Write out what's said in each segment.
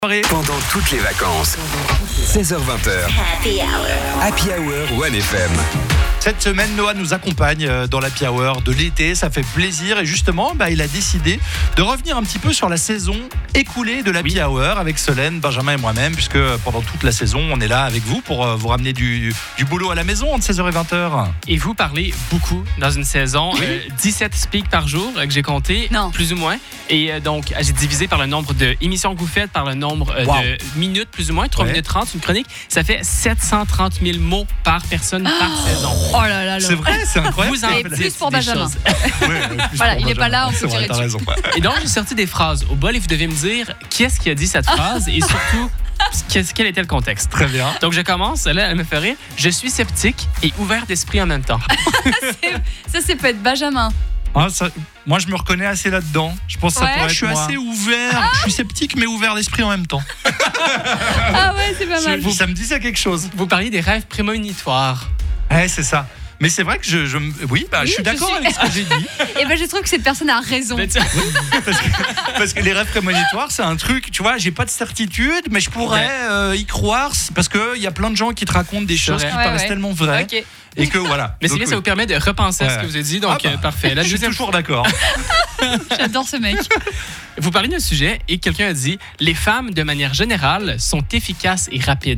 Pendant toutes les vacances, 16h-20h, Happy Hour 1FM. Cette semaine, Noah nous accompagne dans l'Happy Hour de l'été, ça fait plaisir et justement, il a décidé de revenir un petit peu sur la saison écoulée de l'Happy Hour avec Solène, Benjamin et moi-même, puisque pendant toute la saison, on est là avec vous pour vous ramener du boulot à la maison entre 16h et 20h. Et vous parlez beaucoup dans une saison, 17 speaks par jour que j'ai compté, plus ou moins. Et donc, j'ai divisé par le nombre d'émissions que vous faites, par le nombre de minutes, plus ou moins, 3 minutes 30, une chronique. Ça fait 730 000 mots par personne par saison. Oh là là là. C'est vrai, c'est incroyable. Vous en plus pour Benjamin. Plus voilà, pour il n'est pas là, on Benjamin. peut tirer dessus. Raison. Et donc, j'ai sorti des phrases au bol et vous devez me dire qui est-ce qui a dit cette phrase et surtout, quel était le contexte. Très bien. Donc, je commence, là, elle me fait rire. Je suis sceptique et ouvert d'esprit en même temps. Ça, c'est peut être Benjamin. Moi, je me reconnais assez là-dedans. Je pense que ça pourrait être. Je suis assez ouvert. Je suis sceptique, mais ouvert d'esprit en même temps. Ah ouais, c'est pas mal. Ça me disait quelque chose. Vous parliez des rêves prémonitoires. Ouais, c'est ça. Mais c'est vrai que je suis d'accord avec ce que j'ai dit. Et je trouve que cette personne a raison. Parce que les rêves prémonitoires, c'est un truc, tu vois, j'ai pas de certitude, mais je pourrais y croire parce qu'il y a plein de gens qui te racontent des choses qui paraissent tellement vraies. Okay. Et que voilà. Mais c'est bien, ça vous permet de repenser à ce que vous avez dit, donc parfait. Je suis toujours d'accord. J'adore ce mec. Vous parlez d'un sujet et quelqu'un a dit « Les femmes, de manière générale, sont efficaces et rapides. »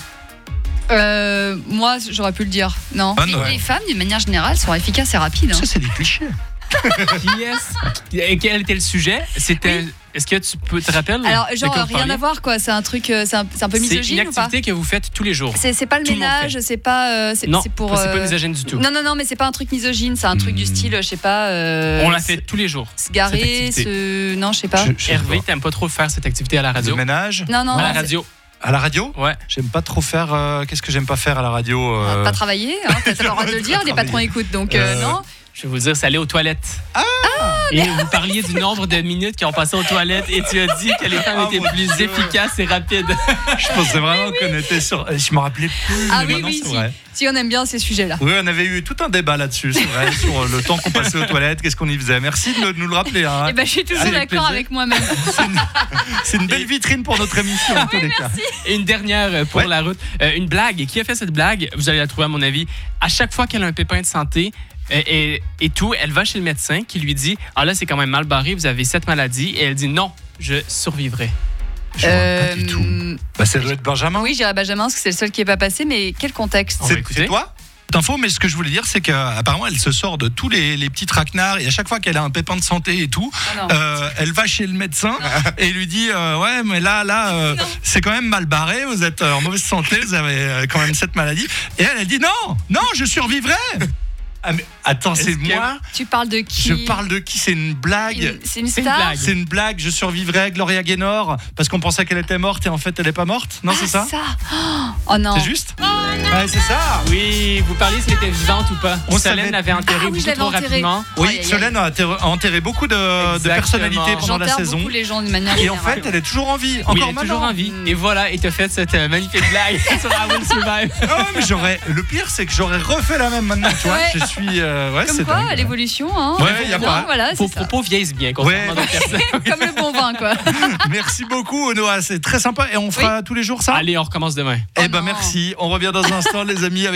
Moi, j'aurais pu le dire. Non. Les femmes, d'une manière générale, sont efficaces et rapides. Ça, c'est des clichés. Et quel était le sujet? C'était. Est-ce que tu te rappelles? Alors, rien à voir, quoi. C'est un truc, c'est un peu misogyne. C'est une activité que vous faites tous les jours. C'est pas le ménage, c'est pas. Non, c'est pour. C'est pas misogyne du tout. Non, mais c'est pas un truc misogyne. C'est un truc du style, je sais pas. On la fait tous les jours. Se garer, non, je sais pas. Hervé, t'aimes pas trop faire cette activité à la radio? Le ménage? Non. À la radio. À la radio? Ouais. J'aime pas trop faire. Qu'est-ce que j'aime pas faire à la radio? Pas travailler, hein, t'as pas le droit de le dire, les patrons écoutent, donc non. Je vais vous dire, c'est aller aux toilettes. Et vous parliez du nombre de minutes qui ont passé aux toilettes et tu as dit que les femmes étaient plus efficaces et rapides. Je pensais vraiment qu'on était sur. Je me rappelais plus. Mais maintenant, c'est vrai. Si on aime bien ces sujets-là. Oui, on avait eu tout un débat là-dessus, c'est vrai, sur le temps qu'on passait aux toilettes, qu'est-ce qu'on y faisait. Merci de nous le rappeler. Hein. Je suis toujours d'accord avec moi-même. C'est une belle vitrine pour notre émission, en tous les cas. Et une dernière pour la route. Une blague. Et qui a fait cette blague? Vous allez la trouver, à mon avis. À chaque fois qu'elle a un pépin de santé, et tout, elle va chez le médecin qui lui dit « Ah là, c'est quand même mal barré, vous avez cette maladie. » Et elle dit « Non, je survivrai. » Je vois pas du tout. Ça doit être Benjamin. Oui, j'irais Benjamin parce que c'est le seul qui n'est pas passé, mais quel contexte? C'est toi? Info, mais ce que je voulais dire, c'est qu'apparemment, elle se sort de tous les petits traquenards et à chaque fois qu'elle a un pépin de santé et tout, elle va chez le médecin et lui dit ouais, mais là, c'est quand même mal barré, vous êtes en mauvaise santé, vous avez quand même cette maladie. Et elle dit non, je survivrai. Ah mais attends, c'est moi. Tu parles de qui? Je parle de qui? C'est une blague. C'est une star. C'est une blague. Je survivrai, Gloria Gaynor, parce qu'on pensait qu'elle était morte et en fait elle est pas morte. Non, c'est ça. Oh non. C'est juste. Ouais, c'est ça. Oui, vous parliez si elle était vivante ou pas. Solène l'avait enterrée beaucoup trop rapidement. Oui, Solène a enterré beaucoup de personnalités pendant la saison. Beaucoup les gens de manière et en fait, elle est toujours en vie. Encore elle est toujours en vie. Et voilà, et t'as fait cette magnifique blague sur I Will Survive. Ah ouais, mais le pire, c'est que j'aurais refait la même maintenant. Tu vois, je suis. Comme quoi, à l'évolution, hein. Ouais, il y a pas. Voilà, Propos vieillissent bien, contrairement à d'autres personnes. Comme le bon vin, quoi. Merci beaucoup, Noah. C'est très sympa. Et on fera tous les jours ça. Allez, on recommence demain. Merci. On revient dans un instant, les amis.